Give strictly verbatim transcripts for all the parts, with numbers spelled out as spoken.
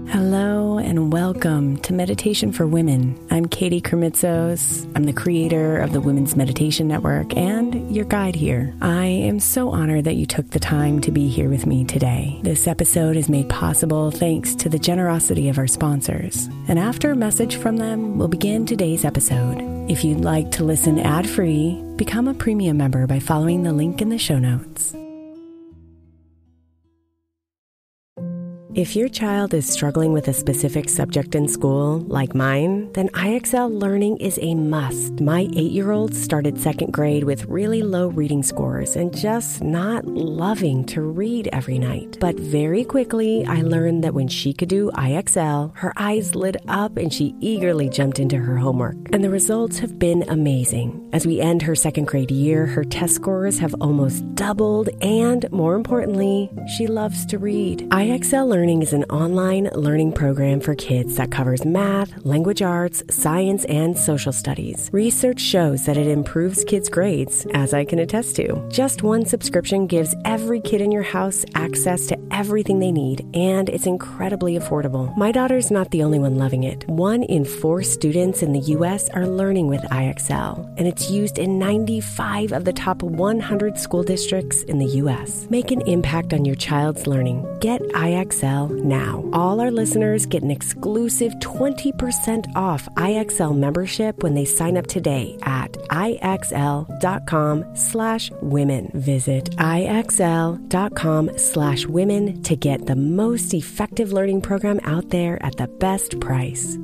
Hello and welcome to Meditation for Women. I'm Katie Kermitzos. I'm the creator of the Women's Meditation Network and your guide here. I am so honored that you took the time to be here with me today. This episode is made possible thanks to the generosity of our sponsors. And after a message from them, we'll begin today's episode. If you'd like to listen ad-free, become a premium member by following the link in the show notes. If your child is struggling with a specific subject in school, like mine, then I X L Learning is a must. My eight-year-old started second grade with really low reading scores and just not loving to read every night. But very quickly, I learned that when she could do I X L, her eyes lit up and she eagerly jumped into her homework. And the results have been amazing. As we end her second grade year, her test scores have almost doubled, and more importantly, she loves to read. I X L Learning is an online learning program for kids that covers math, language arts, science, and social studies. Research shows that it improves kids' grades, as I can attest to. Just one subscription gives every kid in your house access to everything they need, and it's incredibly affordable. My daughter's not the only one loving it. One in four students in the U S are learning with I X L, and it's used in ninety-five of the top one hundred school districts in the U S. Make an impact on your child's learning. Get I X L now. All our listeners get an exclusive twenty percent off I X L membership when they sign up today at IXL.com slash women. Visit IXL.com slash women to get the most effective learning program out there at the best price.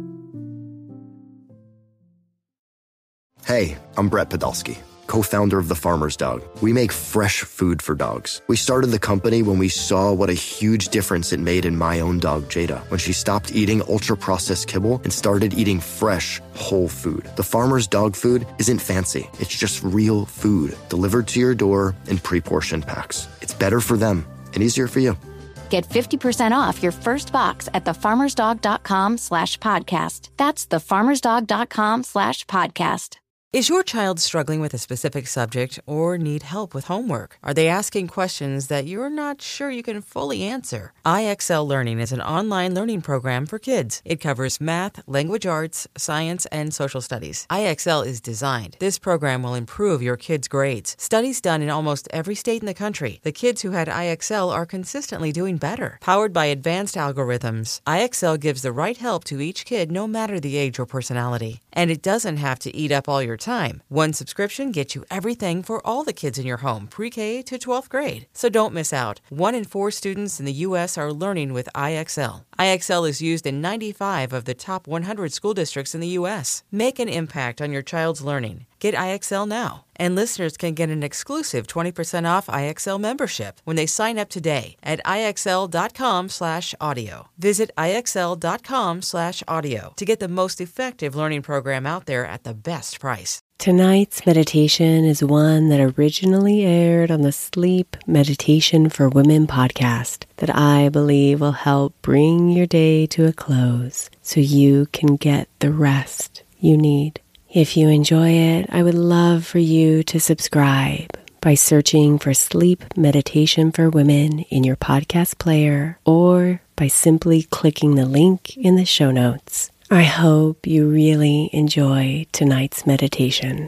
Hey, I'm Brett Podolsky, co-founder of The Farmer's Dog. We make fresh food for dogs. We started the company when we saw what a huge difference it made in my own dog, Jada, when she stopped eating ultra-processed kibble and started eating fresh, whole food. The Farmer's Dog food isn't fancy. It's just real food delivered to your door in pre-portioned packs. It's better for them and easier for you. Get fifty percent off your first box at thefarmersdog.com slash podcast. That's thefarmersdog.com slash podcast. Is your child struggling with a specific subject or need help with homework? Are they asking questions that you're not sure you can fully answer? I X L Learning is an online learning program for kids. It covers math, language arts, science, and social studies. I X L is designed. This program will improve your kids' grades. Studies done in almost every state in the country. The kids who had I X L are consistently doing better. Powered by advanced algorithms, I X L gives the right help to each kid no matter the age or personality. And it doesn't have to eat up all your time. One subscription gets you everything for all the kids in your home, pre-K to twelfth grade. So don't miss out. One in four students in the U S are learning with I X L. I X L is used in ninety-five of the top one hundred school districts in the U S. Make an impact on your child's learning. Get I X L now. And listeners can get an exclusive twenty percent off I X L membership when they sign up today at IXL.com slash audio. Visit IXL.com slash audio to get the most effective learning program out there at the best price. Tonight's meditation is one that originally aired on the Sleep Meditation for Women podcast that I believe will help bring your day to a close so you can get the rest you need. If you enjoy it, I would love for you to subscribe by searching for Sleep Meditation for Women in your podcast player or by simply clicking the link in the show notes. I hope you really enjoy tonight's meditation.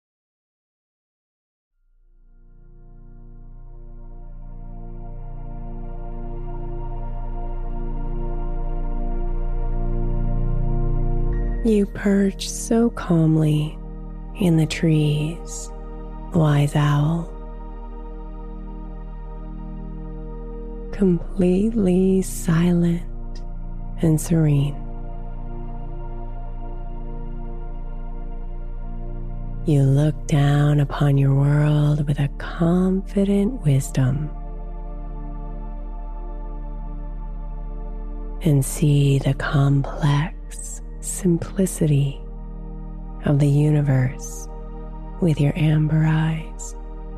You perch so calmly in the trees, wise owl, completely silent and serene. You look down upon your world with a confident wisdom and see the complex simplicity of the universe with your amber eyes.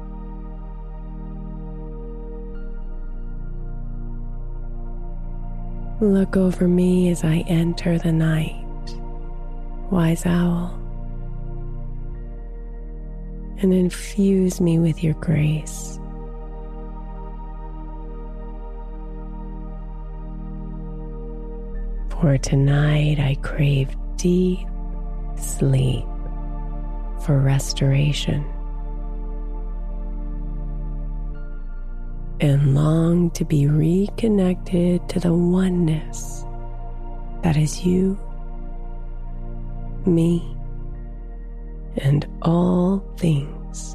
Look over me as I enter the night, wise owl, and infuse me with your grace. For tonight, I crave deep sleep for restoration and long to be reconnected to the oneness that is you, me, and all things.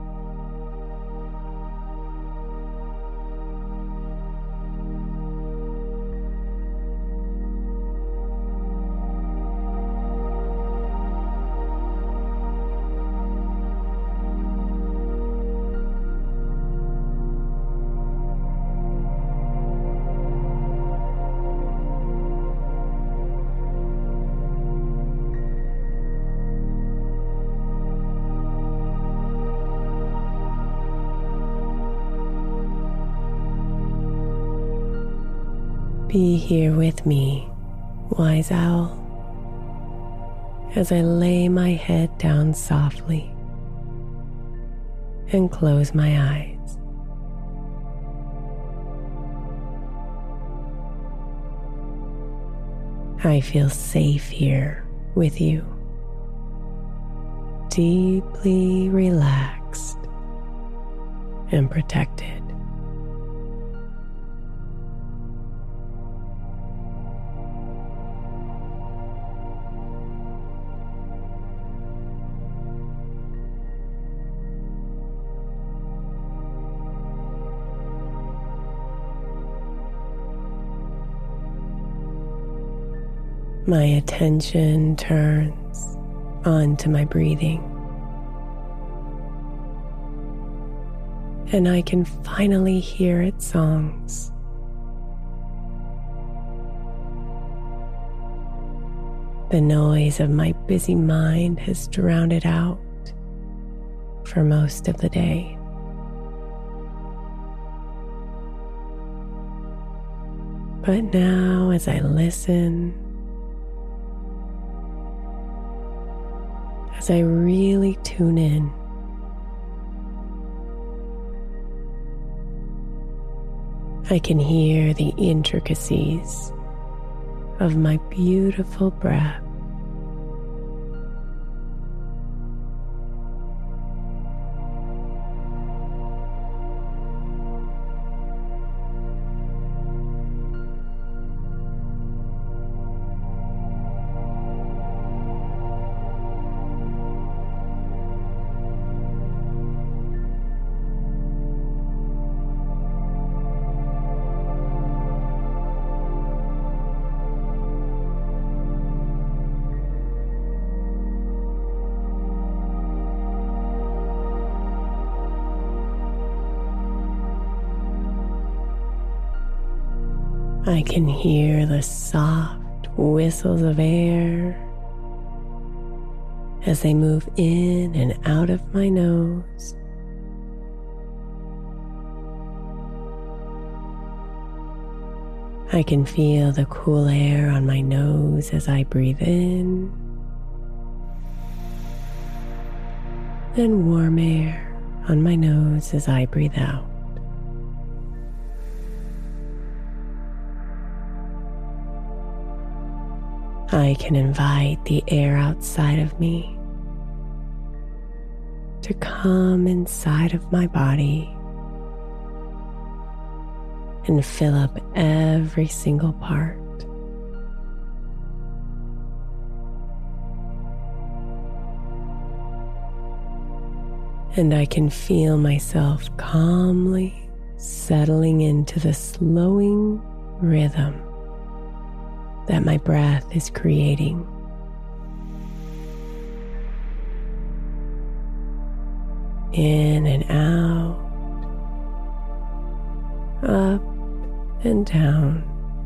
Be here with me, wise owl, as I lay my head down softly and close my eyes. I feel safe here with you, deeply relaxed and protected. My attention turns onto my breathing, and I can finally hear its songs. The noise of my busy mind has drowned it out for most of the day. But now, as I listen, as I really tune in, I can hear the intricacies of my beautiful breath. I can hear the soft whistles of air as they move in and out of my nose. I can feel the cool air on my nose as I breathe in, and warm air on my nose as I breathe out. I can invite the air outside of me to come inside of my body and fill up every single part. And I can feel myself calmly settling into the slowing rhythm that my breath is creating. In and out, up and down,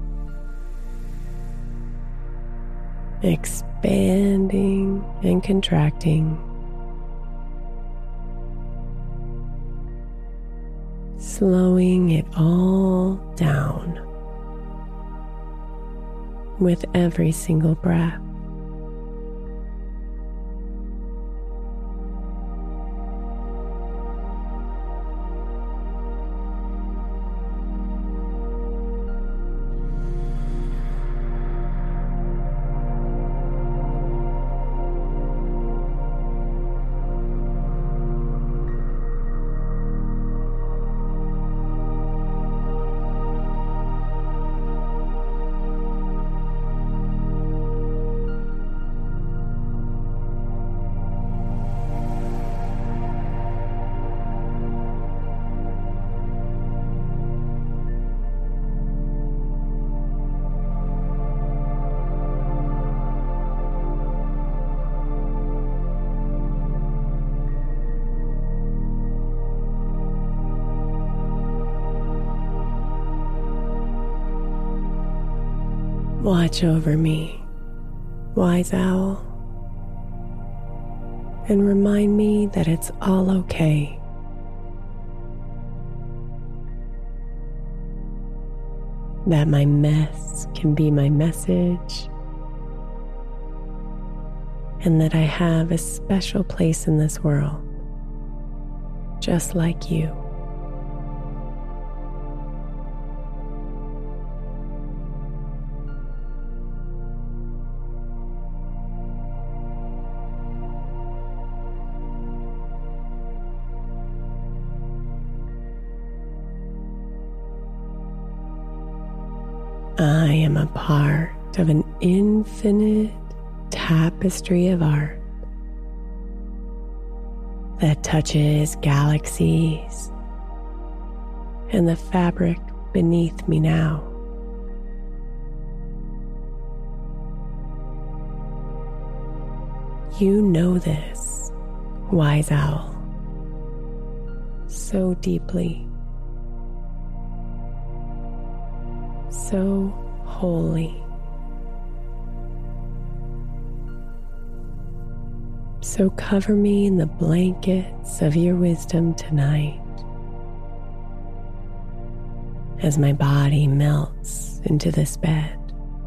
expanding and contracting, slowing it all down with every single breath. Watch over me, wise owl, and remind me that it's all okay. That my mess can be my message, and that I have a special place in this world, just like you. I am a part of an infinite tapestry of art that touches galaxies and the fabric beneath me now. You know this, wise owl, so deeply, so holy. So cover me in the blankets of your wisdom tonight as my body melts into this bed.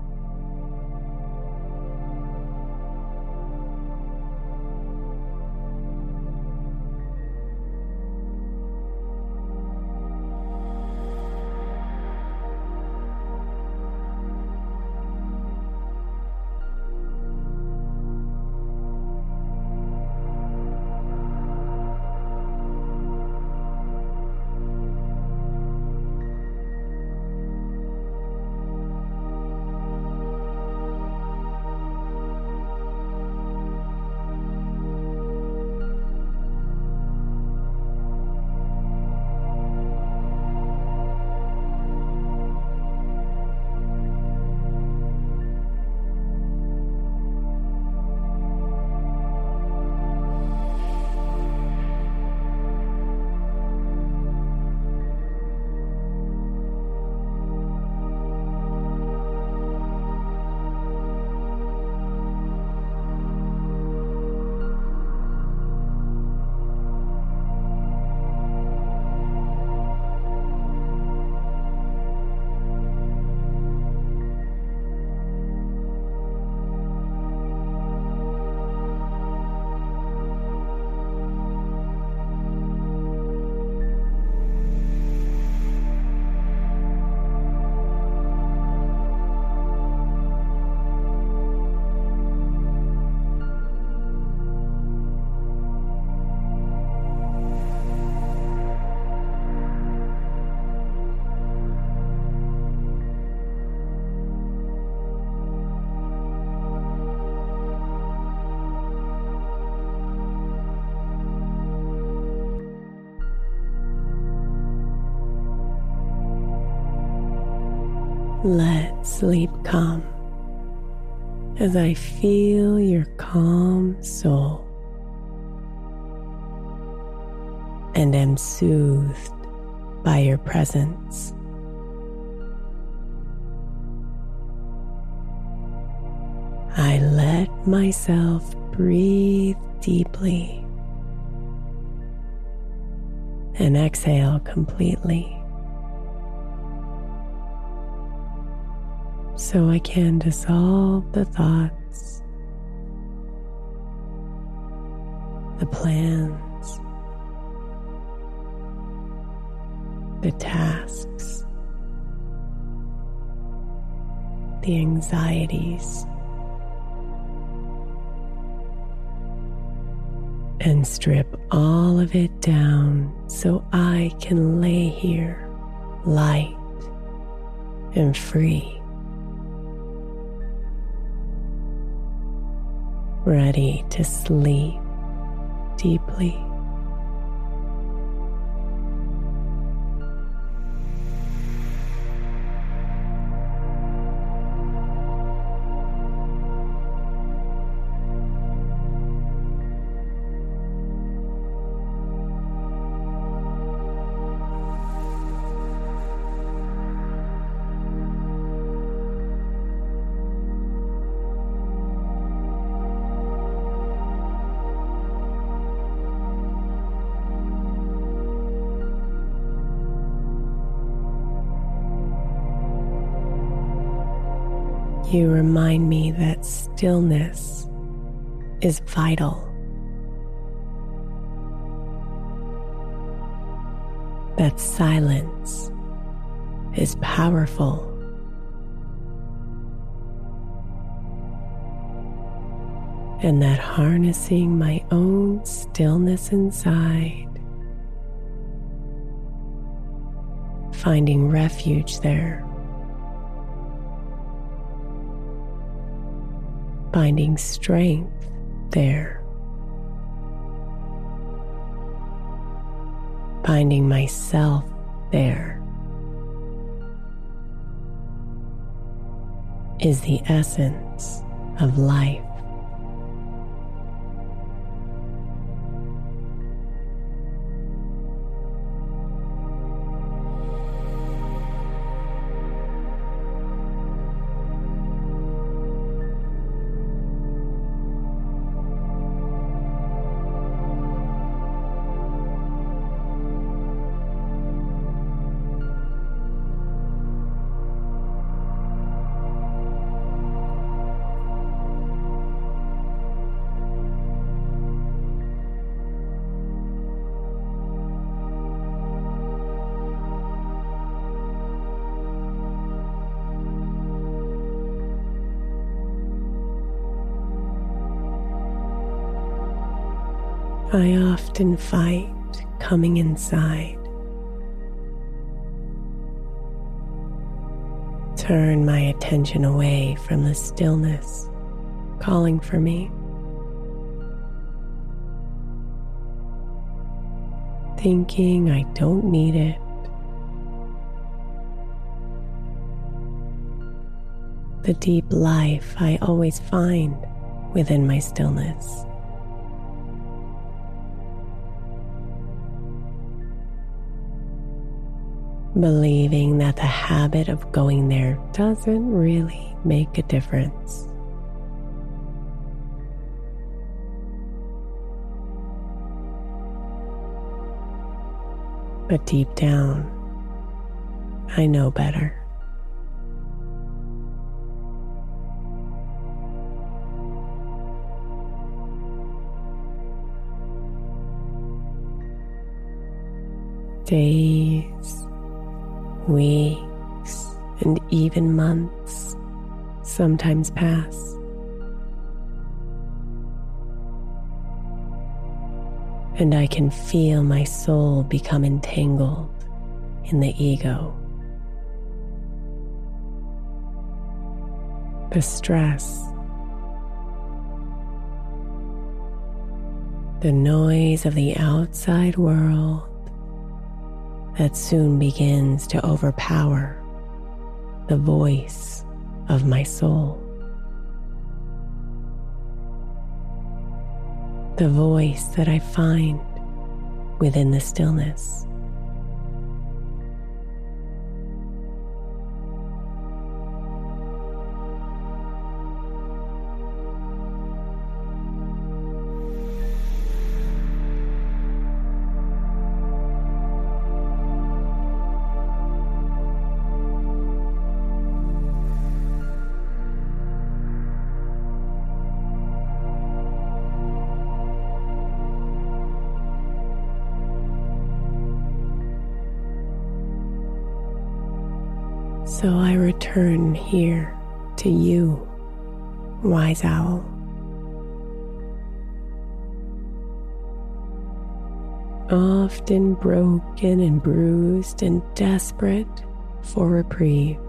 Let sleep come as I feel your calm soul and am soothed by your presence. I let myself breathe deeply and exhale completely, so I can dissolve the thoughts, the plans, the tasks, the anxieties, and strip all of it down so I can lay here light and free, ready to sleep deeply. You remind me that stillness is vital. That silence is powerful. And that harnessing my own stillness inside, finding refuge there, finding strength there, finding myself there, is the essence of life. I often fight coming inside. Turn my attention away from the stillness calling for me. Thinking I don't need it. The deep life I always find within my stillness. Believing that the habit of going there doesn't really make a difference. But deep down, I know better. Days, weeks, and even months sometimes pass. And I can feel my soul become entangled in the ego. The stress, the noise of the outside world that soon begins to overpower the voice of my soul. The voice that I find within the stillness. So I return here to you, wise owl. Often broken and bruised and desperate for reprieve.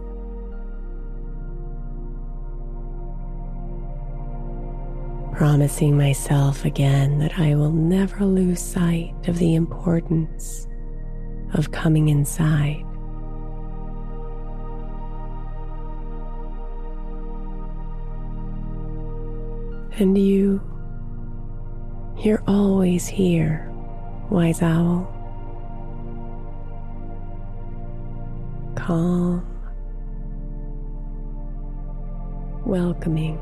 Promising myself again that I will never lose sight of the importance of coming inside. And you, you're always here, wise owl. Calm, welcoming,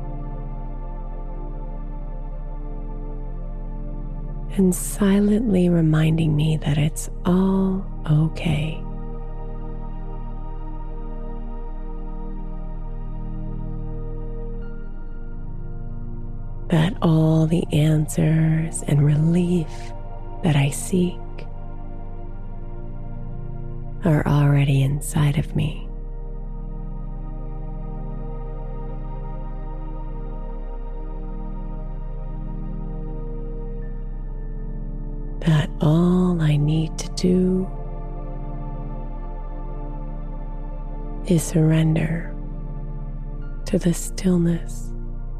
and silently reminding me that it's all okay. that all the answers and relief that I seek are already inside of me. That all I need to do is surrender to the stillness.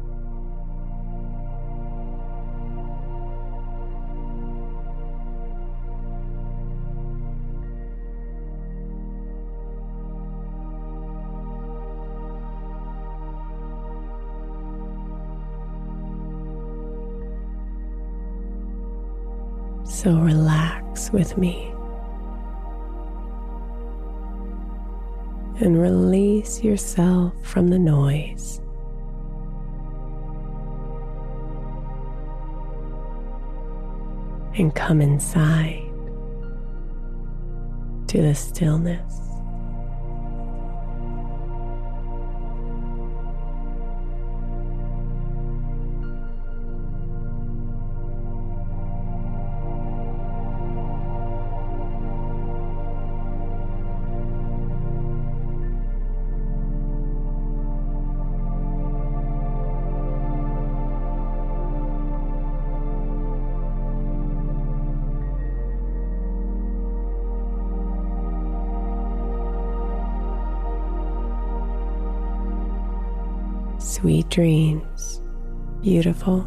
So relax with me and release yourself from the noise. And come inside to the stillness. Sweet dreams, beautiful.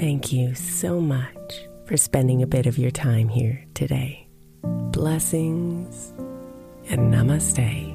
Thank you so much for spending a bit of your time here today. Blessings and namaste.